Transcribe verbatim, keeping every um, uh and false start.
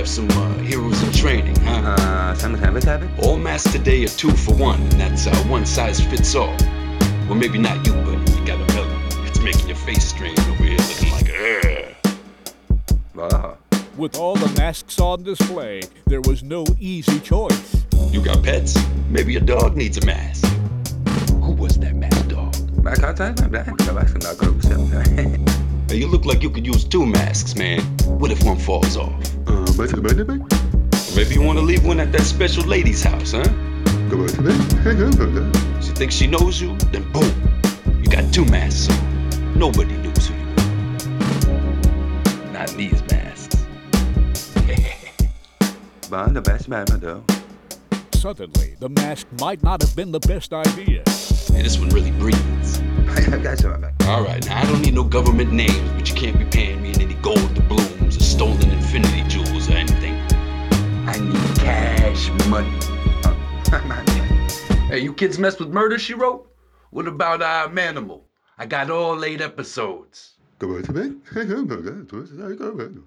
have some uh, heroes in training, huh? Uh, Simon Simon Simon? All masks today are two for one, and that's uh, one size fits all. Well, maybe not you, buddy. You got a belly. It's making your face strain over here looking like, ugh. Wow. With all the masks on display, there was no easy choice. You got pets? Maybe your dog needs a mask. Who was that masked dog? Back out time, man. Back out time. Hey, you look like you could use two masks, man. What if one falls off? Uh, back to the bed, baby. Maybe you want to leave one at that special lady's house, huh? Go back to bed. She thinks she knows you, then boom, you got two masks on. Nobody knows who you are. Not in these masks. But the best man, though. Suddenly, the mask might not have been the best idea. Hey, this one really breathes. I got you, man. All right, now I don't need no government names, but you can't be paying me in any gold doubloons or stolen infinity jewels or anything. I need cash money. Hey, you kids mess with Murder, She Wrote? What about uh, Manimal? I got all eight episodes. Go back to bed.